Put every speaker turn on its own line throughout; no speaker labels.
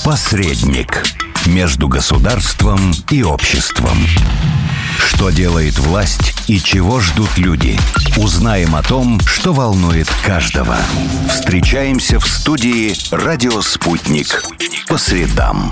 Посредник между государством и обществом. Что делает власть и чего ждут люди? Узнаем о том, что волнует каждого. Встречаемся в студии «Радио Спутник» по средам.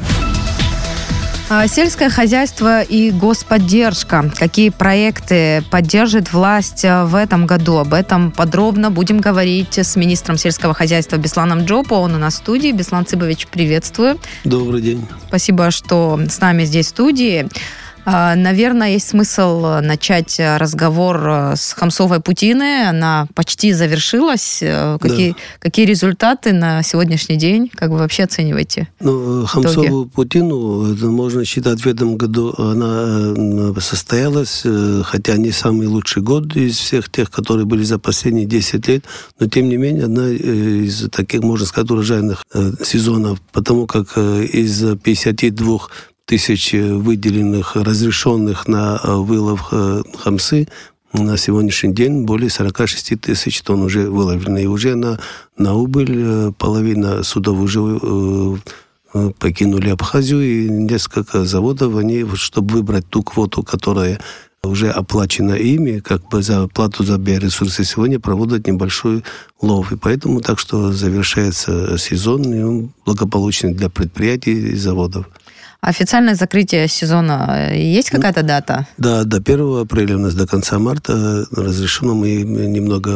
Сельское хозяйство и господдержка. Какие проекты поддержит власть в этом году? Об этом подробно будем говорить с министром сельского хозяйства Бесланом Джопо. Он у нас в студии. Беслан Цыбович, приветствую.
Добрый день.
Спасибо, что с нами здесь в студии. Наверное, есть смысл начать разговор с Хамсовой Путины. Она почти завершилась. Какие результаты на сегодняшний день? Как вы вообще оцениваете?
Хамсову Путину, это можно считать, в этом году она состоялась, хотя не самый лучший год из всех тех, которые были за последние 10 лет, но тем не менее одна из таких, можно сказать, урожайных сезонов, потому как из 52 тысяч выделенных, разрешенных на вылов хамсы, на сегодняшний день более 46 тысяч тонн уже выловлено. И уже на убыль половина судов уже покинули Абхазию, и несколько заводов, они, чтобы выбрать ту квоту, которая уже оплачена ими, как бы за плату за биоресурсы, сегодня проводят небольшой лов. И поэтому так что завершается сезон, и он благополучный для предприятий и заводов.
Официальное закрытие сезона, есть какая-то дата? Да,
до 1 апреля у нас, до конца марта разрешено. Мы немного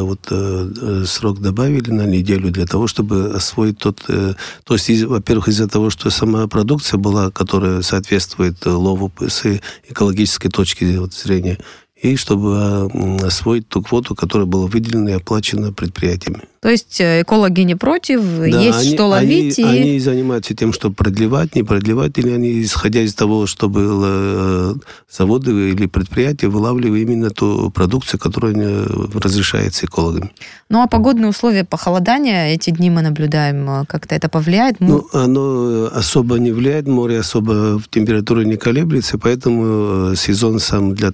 срок добавили на неделю для того, чтобы освоить То есть, во-первых, из-за того, что сама продукция была, которая соответствует лову с экологической точки зрения, и чтобы освоить ту квоту, которая была выделена и оплачена предприятиями.
То есть экологи не против, да, есть что ловить?
Они занимаются тем, чтобы продлевать, не продлевать, или они, исходя из того, чтобы заводы или предприятия вылавливали именно ту продукцию, которая разрешается экологами.
Ну, а погодные условия похолодания, эти дни мы наблюдаем, как-то это повлияет?
Оно особо не влияет, море особо в температуре не колеблется, поэтому сезон сам для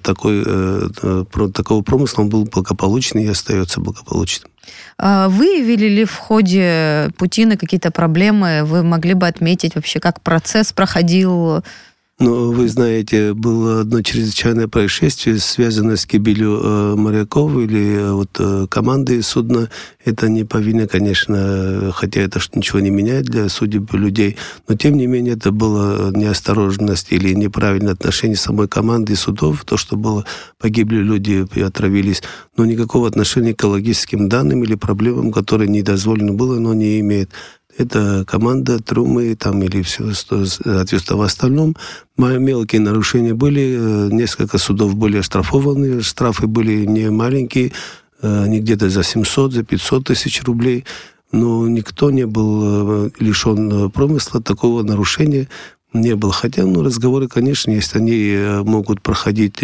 такого промысла он был благополучный и остается благополучным.
Выявили ли в ходе Путины какие-то проблемы? Вы могли бы отметить вообще, как процесс проходил?
Вы знаете, было одно чрезвычайное происшествие, связанное с гибелью моряков или команды судна. Это не по вине, конечно, хотя это ничего не меняет для судеб людей, но тем не менее это была неосторожность или неправильное отношение самой команды и судов, то, что погибли люди и отравились, но никакого отношения к экологическим данным или проблемам, которые не дозволено было, но не имеет. Это команда, трюмы или все, соответственно, в остальном. Мелкие нарушения были, несколько судов были оштрафованы, штрафы были не маленькие, не где-то за 700, за 500 тысяч рублей, но никто не был лишен промысла, такого нарушения не было. Хотя, разговоры, конечно, есть, они могут проходить,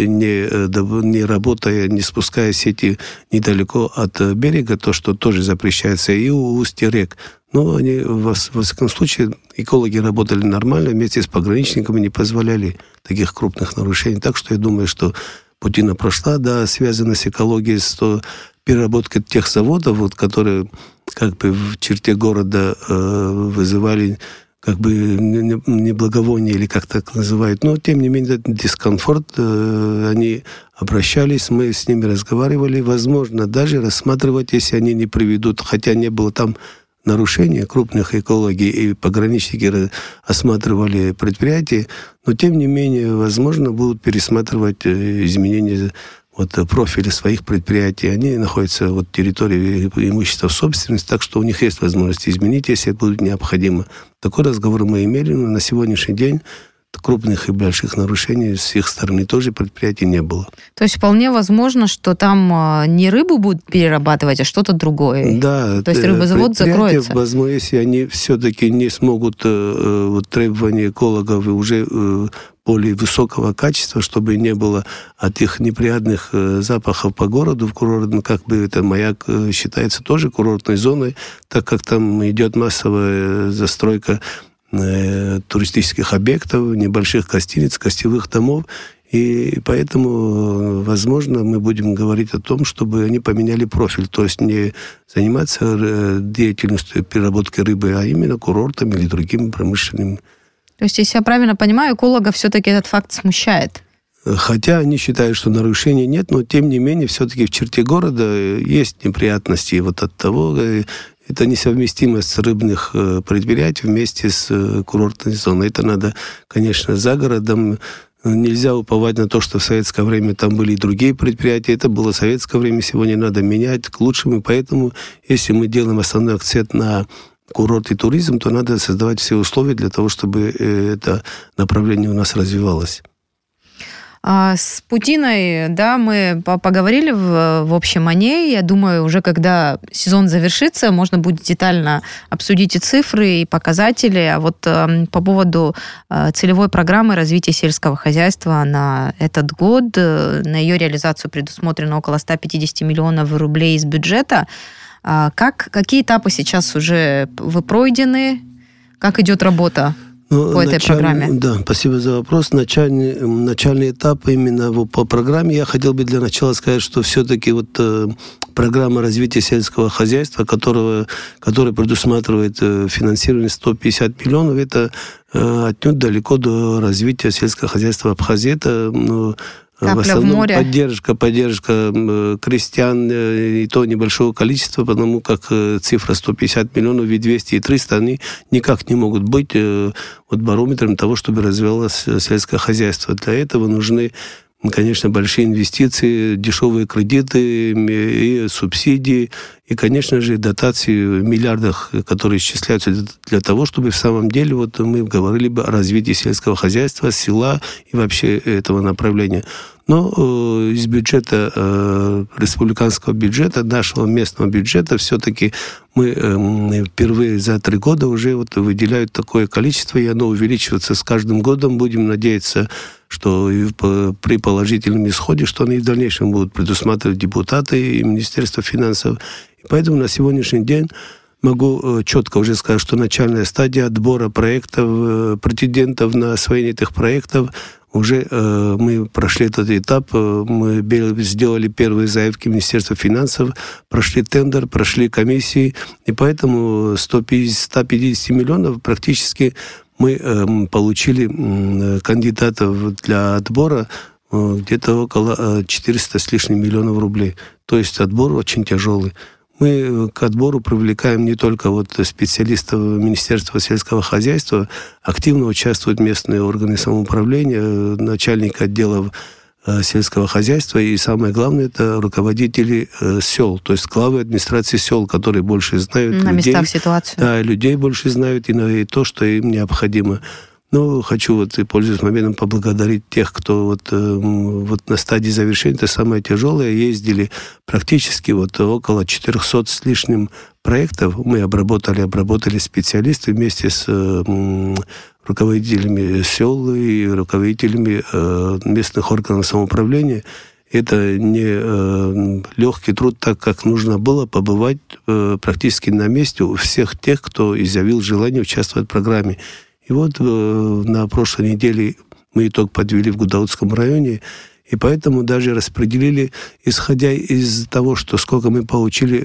не работая, не спуская сети недалеко от берега, то, что тоже запрещается, и у устья рек. Но они, во всяком случае, экологи работали нормально, вместе с пограничниками не позволяли таких крупных нарушений. Так что я думаю, что Путина прошла, да, связана с экологией, с переработкой тех заводов, которые как бы в черте города вызывали как бы неблаговоние, или как так называют. Но, тем не менее, дискомфорт. Они обращались, мы с ними разговаривали. Возможно, даже рассматривать, если они не приведут, хотя не было там нарушения крупных экологий, и пограничники осматривали предприятия, но, тем не менее, возможно, будут пересматривать изменения профиля своих предприятий. Они находятся в территории имущества в собственности, так что у них есть возможность изменить, если это будет необходимо. Такой разговор мы имели, но на сегодняшний день крупных и больших нарушений с их стороны тоже предприятий не было.
То есть вполне возможно, что там не рыбу будут перерабатывать, а что-то другое.
Да.
То есть рыбозавод закроется.
Возможно, если они все-таки не смогут требования экологов и уже более высокого качества, чтобы не было от их неприятных запахов по городу, в курортном, как бы это Маяк считается тоже курортной зоной, так как там идет массовая застройка туристических объектов, небольших гостиниц, гостевых домов. И поэтому, возможно, мы будем говорить о том, чтобы они поменяли профиль, то есть не заниматься деятельностью переработки рыбы, а именно курортами или другими промышленными.
То есть, если я правильно понимаю, экологов все-таки этот факт смущает?
Хотя они считают, что нарушений нет, но тем не менее все-таки в черте города есть неприятности. И вот от того это несовместимость рыбных предприятий вместе с курортной зоной. Это надо, конечно, за городом. Нельзя уповать на то, что в советское время там были и другие предприятия. Это было советское время, сегодня надо менять к лучшему. Поэтому, если мы делаем основной акцент на курорт и туризм, то надо создавать все условия для того, чтобы это направление у нас развивалось.
С Путиной, да, мы поговорили в общем о ней. Я думаю, уже когда сезон завершится, можно будет детально обсудить и цифры, и показатели. А вот по поводу целевой программы развития сельского хозяйства на этот год, на ее реализацию предусмотрено около 150 миллионов рублей из бюджета. Какие этапы сейчас уже вы пройдены? Как идет работа по этой программе?
Да, спасибо за вопрос. Начальный этап именно по программе. Я хотел бы для начала сказать, что все-таки вот программа развития сельского хозяйства, которая предусматривает финансирование 150 миллионов, это отнюдь далеко до развития сельского хозяйства Абхазии. Это в основном поддержка крестьян, и то небольшого количества, потому как цифра 150 миллионов и 200 и 300, они никак не могут быть барометром того, чтобы развивалось сельское хозяйство. Для этого нужны, конечно, большие инвестиции, дешевые кредиты и субсидии, и, конечно же, дотации в миллиардах, которые исчисляются для того, чтобы в самом деле, вот мы говорили бы о развитии сельского хозяйства, села и вообще этого направления. Но из бюджета, республиканского бюджета, нашего местного бюджета, все-таки мы впервые за 3 года уже выделяют такое количество, и оно увеличивается с каждым годом. Будем надеяться, что при положительном исходе, что они в дальнейшем будут предусматривать депутаты и Министерство финансов. И поэтому на сегодняшний день могу четко уже сказать, что начальная стадия отбора проектов, претендентов на освоение этих проектов, уже мы прошли этот этап, мы сделали первые заявки в Министерство финансов, прошли тендер, прошли комиссии, и поэтому 150 миллионов практически мы получили кандидатов для отбора где-то около 400 с лишним миллионов рублей. То есть отбор очень тяжелый. Мы к отбору привлекаем не только специалистов Министерства сельского хозяйства, активно участвуют местные органы самоуправления, начальники отделов сельского хозяйства, и самое главное, это руководители сел, то есть главы администрации сел, которые больше знают
на
людей,
местах ситуацию.
Да, людей больше знают и то, что им необходимо. Ну, хочу пользуясь моментом, поблагодарить тех, кто на стадии завершения, это самое тяжелое, ездили практически около 400 с лишним проектов. Мы обработали специалисты вместе с руководителями сел и руководителями местных органов самоуправления. Это не легкий труд, так как нужно было побывать практически на месте у всех тех, кто изъявил желание участвовать в программе. И на прошлой неделе мы итог подвели в Гудаутском районе, и поэтому даже распределили, исходя из того, что сколько мы получили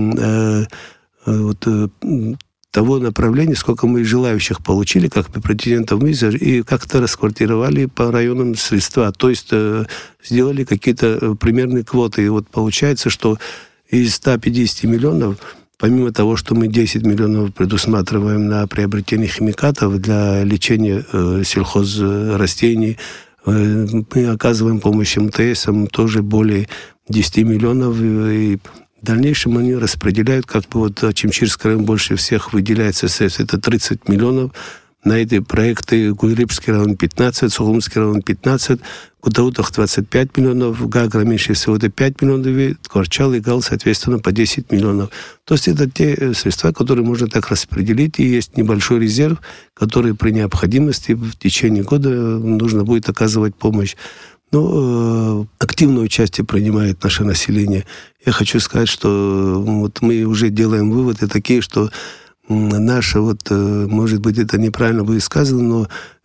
того направления, сколько мы желающих получили, как претендентов, и как-то расквартировали по районам средства, то есть сделали какие-то примерные квоты. И получается, что из 150 миллионов, помимо того, что мы 10 миллионов предусматриваем на приобретение химикатов для лечения сельхозрастений, мы оказываем помощь МТСам тоже более 10 миллионов. И в дальнейшем они распределяют, Ачимчирский район больше всех выделяется средств, это 30 миллионов. На эти проекты Гуйрыбский район 15, Сухумский район 15, Гудаутах 25 миллионов, Гагра меньше всего это 5 миллионов, Кварчал и Гал, соответственно, по 10 миллионов. То есть это те средства, которые можно так распределить, и есть небольшой резерв, который при необходимости в течение года нужно будет оказывать помощь. Активное участие принимает наше население. Я хочу сказать, что мы уже делаем выводы такие, что наша, может быть, это неправильно будет сказано, но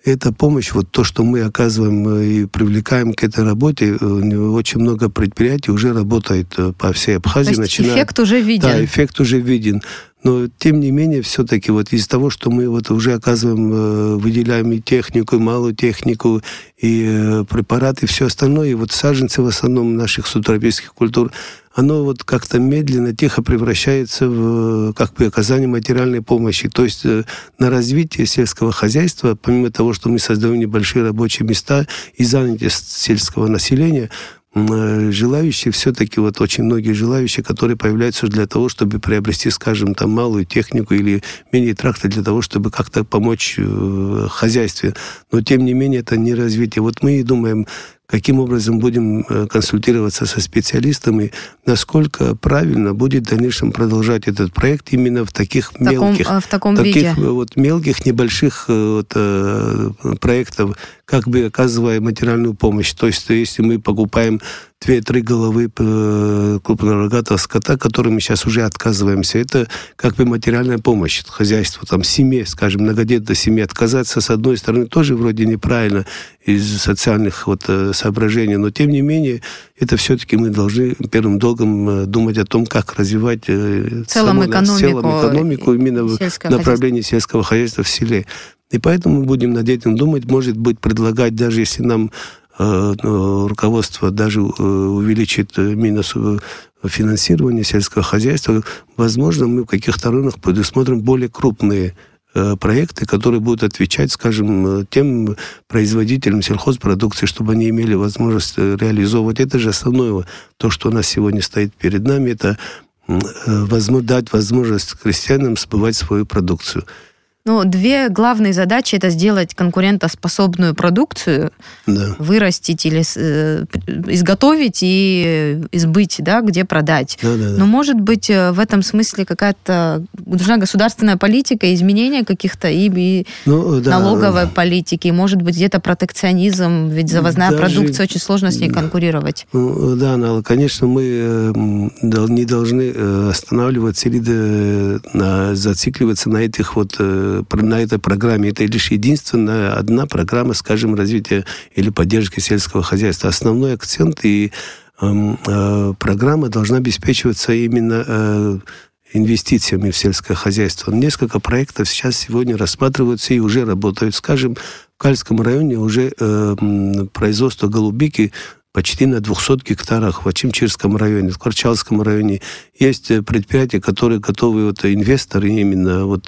эта помощь, вот то, что мы оказываем и привлекаем к этой работе, очень много предприятий уже работает по всей Абхазии.
То есть эффект уже виден.
Да, эффект уже виден. Но, тем не менее, все-таки вот из-за того, что мы вот уже оказываем, выделяем и технику, и малую технику, и препараты, и все остальное, и вот саженцы в основном наших субтропических культур, оно вот как-то медленно, тихо превращается в как бы оказание материальной помощи. То есть на развитие сельского хозяйства, помимо того, что мы создаем небольшие рабочие места и занятость сельского населения, желающие все-таки, вот очень многие желающие, которые появляются для того, чтобы приобрести, скажем, там малую технику или мини-трактор для того, чтобы как-то помочь в хозяйстве. Но, тем не менее, это не развитие. Вот мы и думаем, каким образом будем консультироваться со специалистами, насколько правильно будет в дальнейшем продолжать этот проект именно в таких мелких,
в таком виде.
Вот мелких, небольших проектов, как бы оказывая материальную помощь. То есть, если мы покупаем 2-3 головы крупнорогатого скота, которым мы сейчас уже отказываемся, это как бы материальная помощь хозяйству, там, семье, скажем, многодетной семье. Отказаться, с одной стороны, тоже вроде неправильно из социальных вот соображений, но, тем не менее, это все-таки мы должны первым долгом думать о том, как развивать
в целом экономику
именно в направлении сельского хозяйства в селе. И поэтому мы будем над этим думать, может быть, предлагать, даже если нам руководство даже увеличит минус финансирования сельского хозяйства, возможно, мы в каких-то районах предусмотрим более крупные проекты, которые будут отвечать, скажем, тем производителям сельхозпродукции, чтобы они имели возможность реализовывать. Это же основное, то, что у нас сегодня стоит перед нами, это дать возможность крестьянам сбывать свою продукцию.
Ну, две главные задачи – это сделать конкурентоспособную продукцию, да, вырастить или изготовить и избыть, да, где продать. Да. Но, может быть, в этом смысле какая-то нужна государственная политика, изменения каких-то и налоговой политики, может быть, где-то протекционизм, ведь завозная продукция, очень сложно с ней конкурировать.
Да, Нала, конечно, мы не должны останавливаться или зацикливаться на этих вот на этой программе. Это лишь единственная одна программа, скажем, развития или поддержки сельского хозяйства. Основной акцент и программа должна обеспечиваться именно инвестициями в сельское хозяйство. Несколько проектов сейчас сегодня рассматриваются и уже работают. Скажем, в Кальском районе уже производство голубики почти на 200 гектарах в Ачимчирском районе, в Корчалском районе. Есть предприятия, которые готовы, вот инвесторы именно вот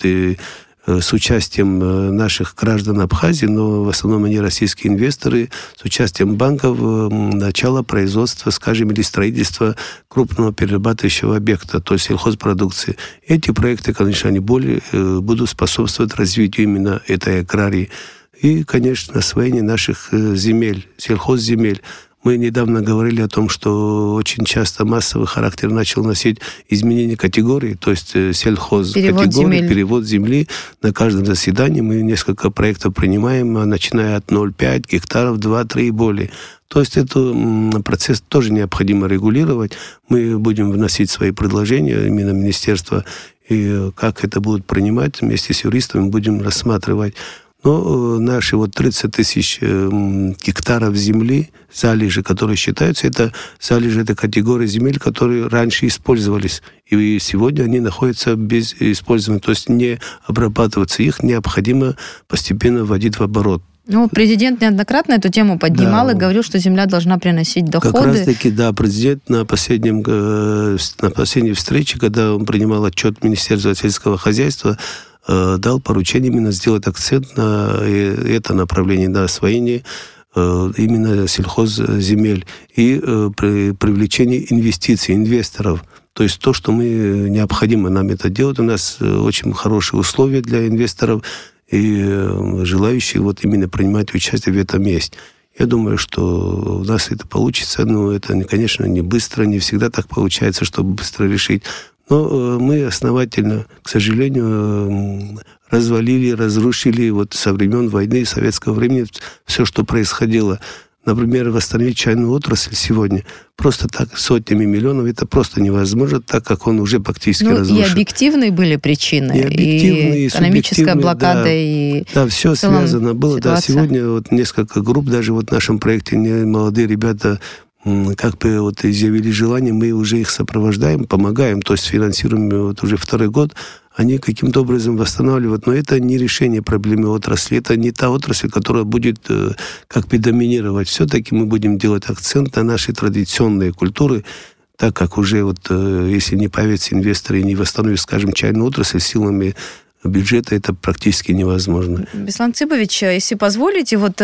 с участием наших граждан Абхазии, но в основном они российские инвесторы, с участием банков, начало производства, скажем, или строительства крупного перерабатывающего объекта, то есть сельхозпродукции. Эти проекты, конечно, они более будут способствовать развитию именно этой аграрии. И, конечно, освоение наших земель, сельхозземель. Мы недавно говорили о том, что очень часто массовый характер начал носить изменение категории, то есть сельхозкатегории, перевод земли. На каждом заседании мы несколько проектов принимаем, начиная от 0,5 гектаров, 2-3 и более. То есть этот процесс тоже необходимо регулировать. Мы будем вносить свои предложения, именно министерство, и как это будут принимать, вместе с юристами будем рассматривать. Но наши вот 30 тысяч гектаров земли, залежи, которые считаются, это залежи, это категории земель, которые раньше использовались. И сегодня они находятся без использования, то есть не обрабатываться. Их необходимо постепенно вводить в оборот.
Ну, президент неоднократно эту тему поднимал, да, и говорил, что земля должна приносить доходы.
Как раз-таки, да, президент на последней встрече, когда он принимал отчет Министерства сельского хозяйства, дал поручение именно сделать акцент на это направление, на освоение именно сельхозземель и привлечение инвестиций, инвесторов. То есть то, что необходимо нам это делать. У нас очень хорошие условия для инвесторов и желающих вот именно принимать участие в этом есть. Я думаю, что у нас это получится, но это, конечно, не быстро, не всегда так получается, чтобы быстро решить. Но мы основательно, к сожалению, разрушили вот со времен войны, советского времени все, что происходило например, восстановить чайную отрасль сегодня просто так сотнями миллионов, это просто невозможно, так как он уже практически разрушен.
И объективные были причины, и экономическая блокада, да, и...
Да, все связано было. Да, сегодня вот несколько групп, даже вот в нашем проекте молодые ребята как бы вот изъявили желание, мы уже их сопровождаем, помогаем, то есть финансируем вот уже второй год, они каким-то образом восстанавливают, но это не решение проблемы отрасли, это не та отрасль, которая будет как бы доминировать. Все-таки мы будем делать акцент на наши традиционные культуры, так как уже вот если не появятся инвесторы и не восстановят, скажем, чайную отрасль силами бюджета, это практически невозможно.
Беслан Цыпович, если позволите, вот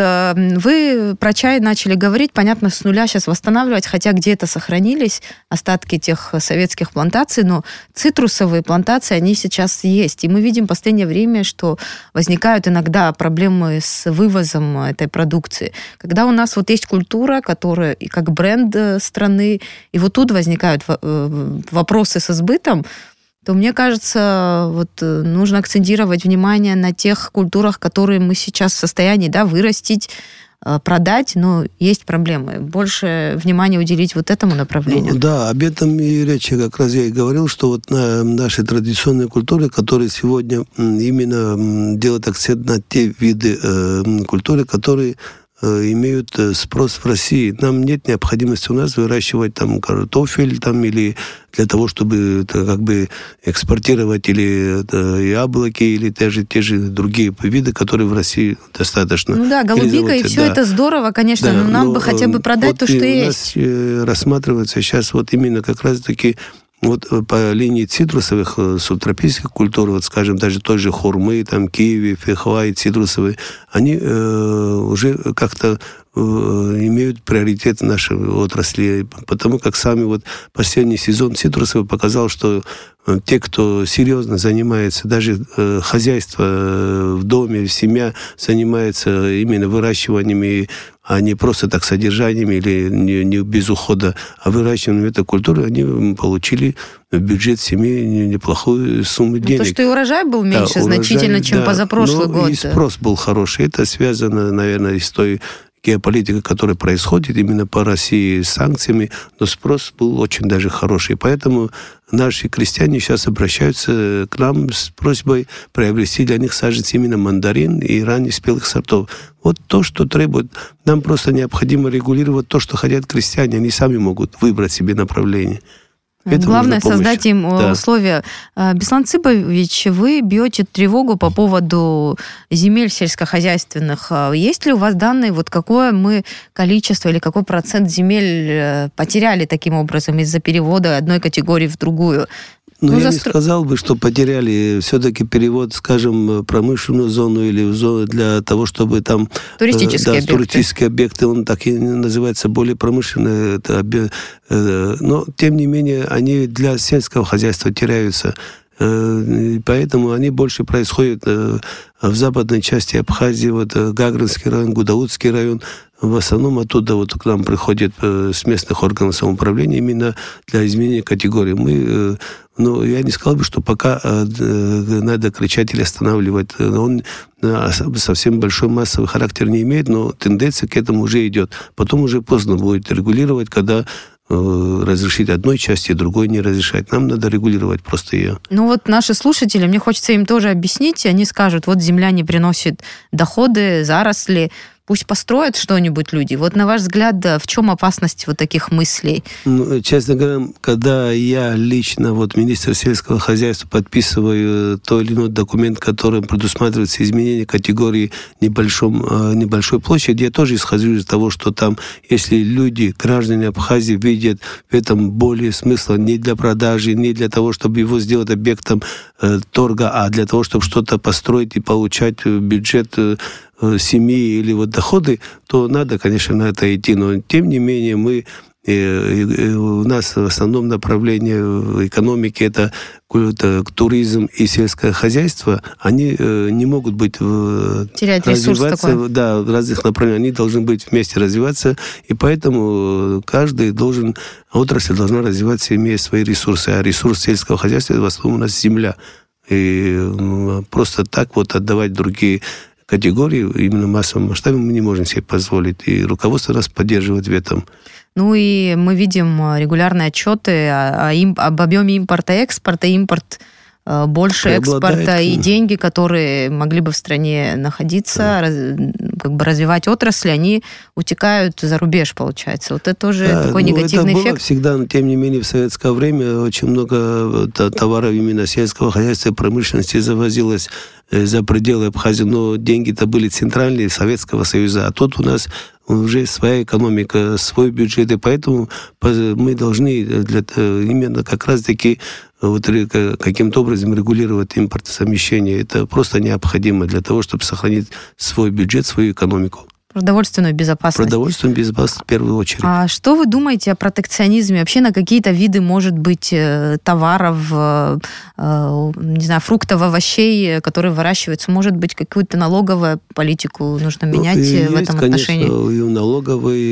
вы про чай начали говорить, понятно, с нуля сейчас восстанавливать, хотя где-то сохранились остатки тех советских плантаций, но цитрусовые плантации, они сейчас есть. И мы видим в последнее время, что возникают иногда проблемы с вывозом этой продукции. Когда у нас вот есть культура, которая и как бренд страны, и вот тут возникают вопросы со сбытом, то, мне кажется, вот нужно акцентировать внимание на тех культурах, которые мы сейчас в состоянии, да, вырастить, продать, но есть проблемы. Больше внимания уделить вот этому направлению.
Ну, да, об этом и речь, как раз я и говорил, что вот на наши традиционные культуры, которые сегодня именно делают акцент на те виды культуры, которые имеют спрос в России. Нам нет необходимости у нас выращивать там картофель там, или для того, чтобы как бы экспортировать или яблоки, или те же другие виды, которые в России достаточно.
Ну да, голубика и все это здорово, конечно,
да,
но нам бы хотя бы продать вот то, что есть.
У нас рассматривается сейчас вот именно как раз-таки вот по линии цитрусовых субтропических культур, вот скажем, даже той же хурмы, там киви, фейхоа, цитрусовые, они уже как-то имеют приоритет в нашей отрасли, потому как сами вот последний сезон цитрусовый показал, что те, кто серьезно занимается, даже хозяйство в доме, семья занимается именно выращиванием, а не просто так содержанием или не без ухода, а выращиванием этой культуры, они получили в бюджет семьи неплохую сумму денег.
То, что и урожай был меньше, да, значительно, урожай, чем позапрошлый год.
И спрос был хороший. Это связано, наверное, с той геополитика, которая происходит именно по России с санкциями, но спрос был очень даже хороший. Поэтому наши крестьяне сейчас обращаются к нам с просьбой приобрести для них саженцы именно мандарин и раннеспелых сортов. Вот то, что требует. Нам просто необходимо регулировать то, что хотят крестьяне. Они сами могут выбрать себе направление.
Это главное создать им условия. Беслан Цыпович, вы бьете тревогу по поводу земель сельскохозяйственных. Есть ли у вас данные, вот какое мы количество или какой процент земель потеряли таким образом из-за перевода одной категории в другую?
Но я не сказал бы, что потеряли. Все-таки перевод, скажем, в промышленную зону или в зону для того, чтобы там... Туристические объекты, он так и называется, более промышленные. Но, тем не менее, они для сельского хозяйства теряются. Поэтому они больше происходят в западной части Абхазии, вот Гагринский район, Гудаутский район. В основном оттуда вот к нам приходят с местных органов самоуправления именно для изменения категории. Я не сказал бы, что пока надо кричать или останавливать. Он совсем большой массовый характер не имеет, но тенденция к этому уже идет. Потом уже поздно будет регулировать, когда разрешить одной части, другой не разрешать. Нам надо регулировать просто ее.
Ну вот наши слушатели, мне хочется им тоже объяснить, они скажут, вот земля не приносит доходы, заросли, пусть построят что-нибудь люди. Вот на ваш взгляд, в чем опасность вот таких мыслей?
Честно говоря, когда я лично, вот министр сельского хозяйства, подписываю той или иной документ, которым предусматривается изменение категории небольшой площади, я тоже исхожу из того, что там, если люди, граждане Абхазии, видят в этом более смысла не для продажи, не для того, чтобы его сделать объектом торга, а для того, чтобы что-то построить и получать бюджет семьи или вот доходы, то надо, конечно, на это идти. Но, тем не менее, у нас в основном направление в экономике это туризм и сельское хозяйство, они не могут быть
терять ресурс такой.
Да, в разных направлениях. Они должны быть вместе развиваться, и поэтому каждый отрасль должна развиваться, имея свои ресурсы. А ресурс сельского хозяйства в основном у нас земля. И просто так вот отдавать другие категории, именно в массовом масштабе, мы не можем себе позволить. И руководство нас поддерживает в этом.
Ну и мы видим регулярные отчеты об объеме импорта и экспорта. Импорт больше экспорта, и деньги, которые могли бы в стране находиться, как бы развивать отрасли, они утекают за рубеж, получается. Вот это тоже такой негативный эффект.
Это было всегда, но тем не менее в советское время очень много товаров именно сельского хозяйства и промышленности завозилось за пределы Абхазии, но деньги-то были центральные Советского Союза, а тут у нас уже своя экономика, свой бюджет, и поэтому мы должны именно как раз-таки вот каким-то образом регулировать импортозамещение. Это просто необходимо для того, чтобы сохранить свой бюджет, свою экономику.
Продовольственную безопасность.
Продовольственную безопасность в первую очередь.
А что вы думаете о протекционизме? Вообще на какие-то виды, может быть, товаров, не знаю, фруктов, овощей, которые выращиваются, может быть, какую-то налоговую политику нужно менять в этом отношении?
Конечно, и налоговые,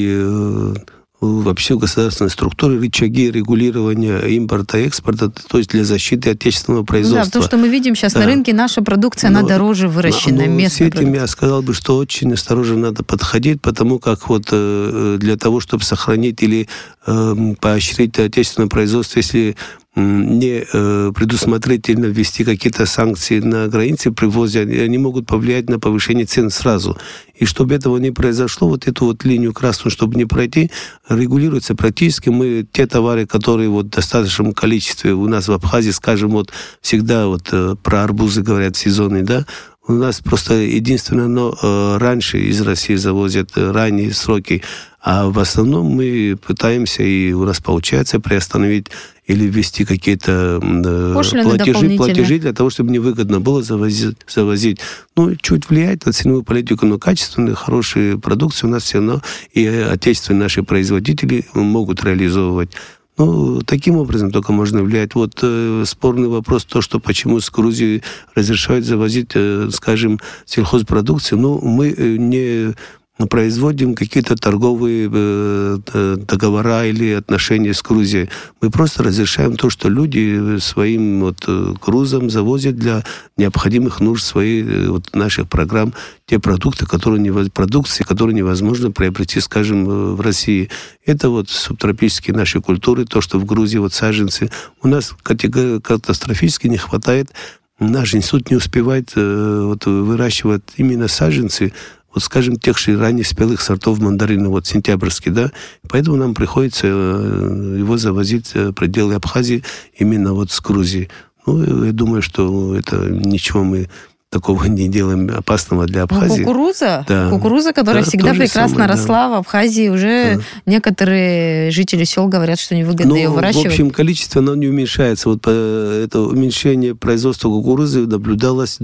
и вообще государственные структуры, рычаги регулирования импорта и экспорта, то есть для защиты отечественного производства.
Да, потому что мы видим сейчас на рынке наша продукция, она дороже выращенная, местная.
С этим я сказал бы, что очень осторожно надо подходить, потому как вот для того, чтобы сохранить или поощрить отечественное производство, если не предусмотрительно ввести какие-то санкции на границе при ввозе, они могут повлиять на повышение цен сразу. И чтобы этого не произошло, вот эту вот линию красную, чтобы не пройти, регулируется практически. Мы те товары, которые вот в достаточном количестве у нас в Абхазии, скажем, вот всегда вот про арбузы говорят сезонные, да, у нас просто единственное, но раньше из России завозят ранние сроки, а в основном мы пытаемся, и у нас получается приостановить или ввести какие-то платежи для того, чтобы невыгодно было завозить. Ну, чуть влияет на ценовую политику, но качественные, хорошие продукции у нас все равно и отечественные наши производители могут реализовывать. Ну, таким образом только можно влиять. Вот спорный вопрос, то, что почему с Грузии разрешают завозить, скажем, сельхозпродукцию. Ну, мы не производим какие-то торговые договора или отношения с Грузией. Мы просто разрешаем то, что люди своим вот грузом завозят для необходимых нужд своих вот наших программ те продукты, которые невозможно приобрести, скажем, в России. Это вот субтропические наши культуры, то, что в Грузии вот саженцы. У нас катастрофически не хватает, наш институт не успевает вот выращивать именно саженцы, вот, скажем, тех же ранних спелых сортов мандарина, вот сентябрьский, да, поэтому нам приходится его завозить в пределы Абхазии именно вот с Грузии. Ну, я думаю, что это ничего мы такого не делаем опасного для Абхазии.
Кукуруза? Да. Кукуруза, которая всегда прекрасно росла в Абхазии. Уже некоторые жители сел говорят, что невыгодно ее выращивать.
В общем, количество оно не уменьшается. Вот это уменьшение производства кукурузы наблюдалось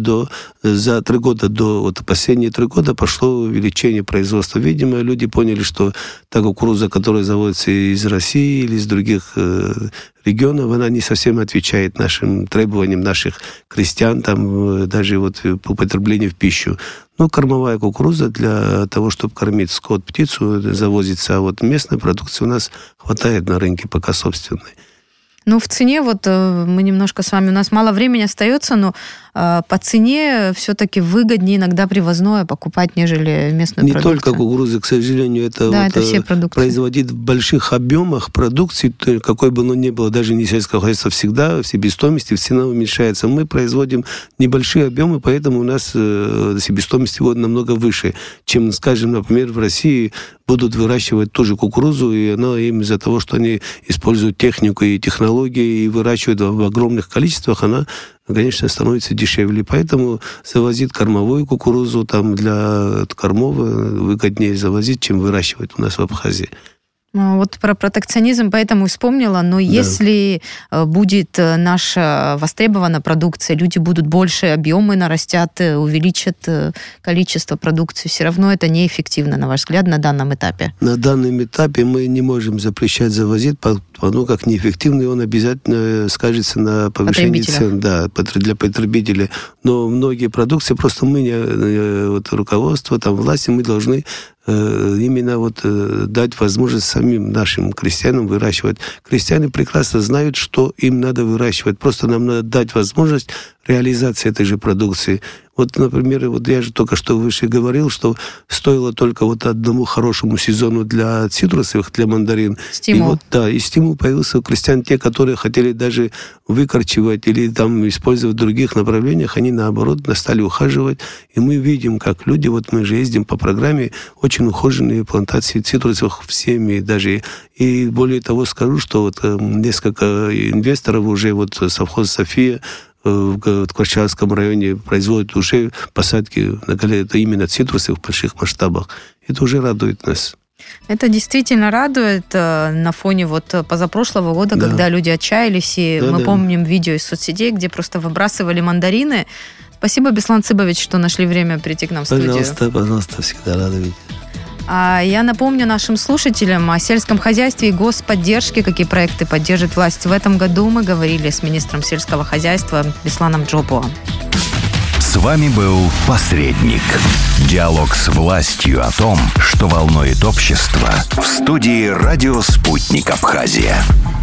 за 3 года. Последние 3 года пошло увеличение производства. Видимо, люди поняли, что та кукуруза, которая заводится из России или из других регионов, она не совсем отвечает нашим требованиям наших крестьян, там, даже вот по употреблению в пищу. Но кормовая кукуруза для того, чтобы кормить скот, птицу, завозится, а вот местной продукции у нас хватает на рынке пока собственной.
Ну, в цене, вот мы немножко с вами, у нас мало времени остается, но по цене все-таки выгоднее иногда привозное покупать, нежели местную
не
продукцию.
Не только кукуруза, к сожалению, это,
да,
вот,
это все продукты.
Производить в больших объемах продукции, какой бы оно ни было, даже не сельское хозяйство, всегда в себестоимости цена уменьшается. Мы производим небольшие объемы, поэтому у нас себестоимость его намного выше, чем, скажем, например, в России будут выращивать ту же кукурузу, и она им из-за того, что они используют технику и технологии и выращивают в огромных количествах, она, конечно, становится дешевле. Поэтому завозить кормовую кукурузу там для кормов выгоднее завозить, чем выращивать у нас в Абхазии.
Вот про протекционизм поэтому вспомнила, но если будет наша востребованная продукция, люди будут больше объемы нарастят, увеличат количество продукции, все равно это неэффективно, на ваш взгляд, на данном этапе?
На данном этапе мы не можем запрещать завозить, потому как неэффективный он обязательно скажется на повышении цен, да, для потребителя. Но многие продукции, просто мы, вот руководство, там, власти, мы должны именно вот дать возможность самим нашим крестьянам выращивать. Крестьяне прекрасно знают, что им надо выращивать. Просто нам надо дать возможность реализации этой же продукции. Вот, например, вот я же только что выше говорил, что стоило только вот одному хорошему сезону для цитрусовых, для мандарин.
Стимул.
И вот, да, и стимул появился у крестьян. Те, которые хотели даже выкорчевать или там использовать в других направлениях, они, наоборот, стали ухаживать. И мы видим, как люди, вот мы же ездим по программе, очень ухоженные плантации цитрусовых всеми даже. И более того скажу, что вот несколько инвесторов уже, вот совхоз «София», в Кварчалском районе производят уже посадки это именно цитрусов в больших масштабах. Это уже радует нас.
Это действительно радует на фоне вот позапрошлого года, да. Когда люди отчаялись, и мы помним видео из соцсетей, где просто выбрасывали мандарины. Спасибо, Беслан Цыбович, что нашли время прийти к нам в студию.
Пожалуйста, всегда рада видеть.
Я напомню нашим слушателям о сельском хозяйстве и господдержке, какие проекты поддержит власть. В этом году мы говорили с министром сельского хозяйства Бесланом Джобуа.
С вами был «Посредник». Диалог с властью о том, что волнует общество, в студии «Радио Спутник Абхазия».